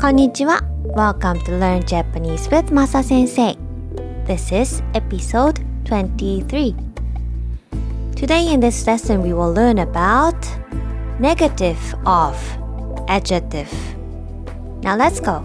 こんにちは。Welcome to Learn Japanese with Masa Sensei. This is episode 23. Today in this lesson we will learn about negative of adjective. Now let's go.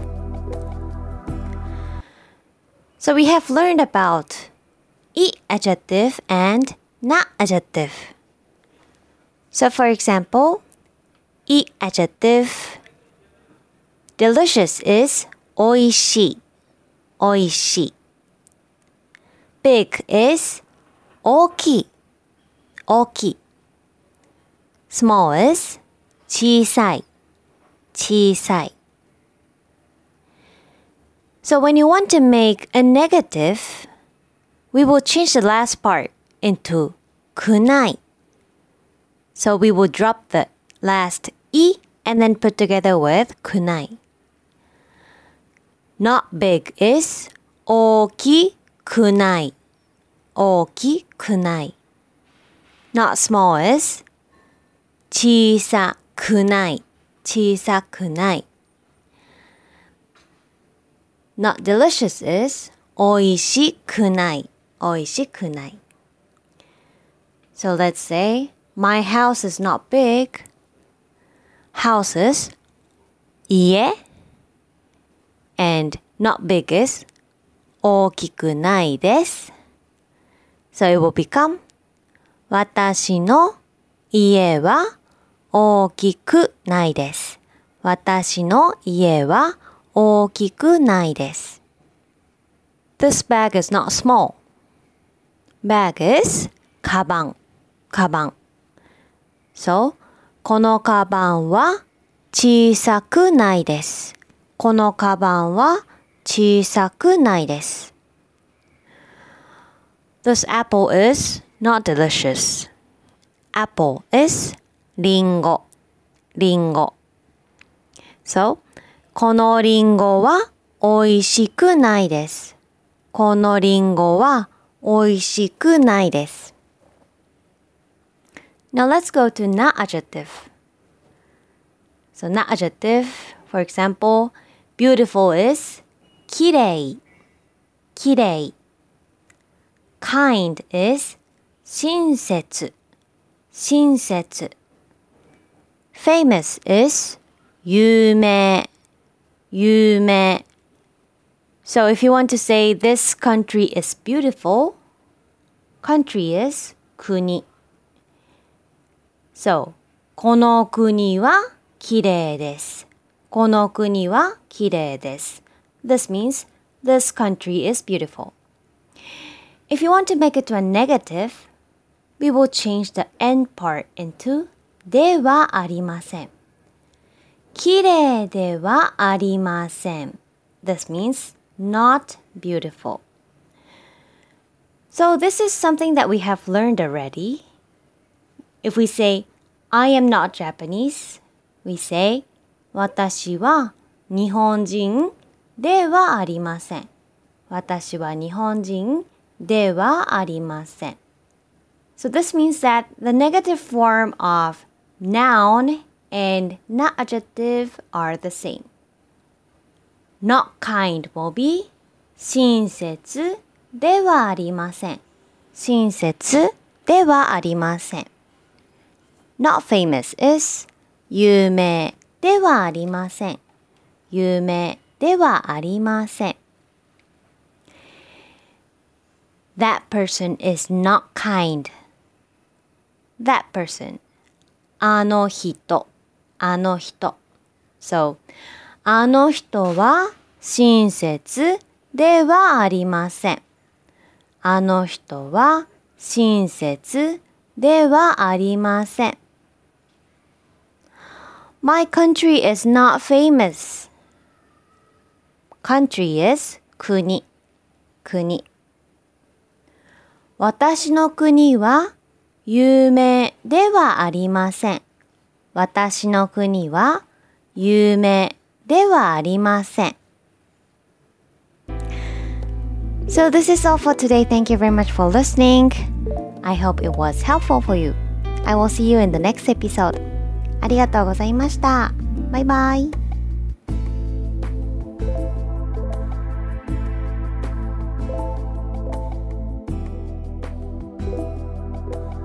So we have learned about い adjective and な adjective. So for example, い adjective, delicious is おいしい、おいしい。Big is 大きい、大きい。Small is 小さい、小さい。So when you want to make a negative, we will change the last part into くない。So we will drop the last い and then put together with くない。Not big is 大きくない、大きくない。Not small is 小さくない、小さくない。Not delicious is おいしくない、おいしくない。So let's say, my house is not big. House is 家 and not big is 大きくないです。So it will become 私の家は大きくないです。私の家は大きくないです。This bag is not small. Bag is カバン、カバン。So, このカバンは小さくないです。このカバンは小さくないです。This apple is not delicious. Apple is リンゴ、リンゴ。So, このリンゴはおいしくないです。このリンゴはおいしくないです。Now let's go to な adjective. So な adjective, for example, beautiful is きれい、きれい。Kind is 親切、親切。Famous is 有名、有名。So if you want to say this country is beautiful, country is 国。So, この国はきれいです。この国はきれいです。This means this country is beautiful. If you want to make it to a negative, we will change the end part into ではありません。きれいではありません。This means not beautiful. So this is something that we have learned already. If we say, I am not Japanese, we say, 私は日本人ではありません。私は日本人ではありません。So this means that the negative form of noun and な adjective are the same. Not kind will be 親切ではありません。親切ではありません。Not famous is 有名ではありません。有名ではありません。That person is not kind. That person. あの人、あの人。So, あの人は親切ではありません。あの人は親切ではありません。My country is not famous. Country is 国、国。私の国は有名ではありません。私の国は有名ではありません。So this is all for today. Thank you very much for listening. I hope it was helpful for you. I will see you in the next episode. ありがとうございました。バイバイ。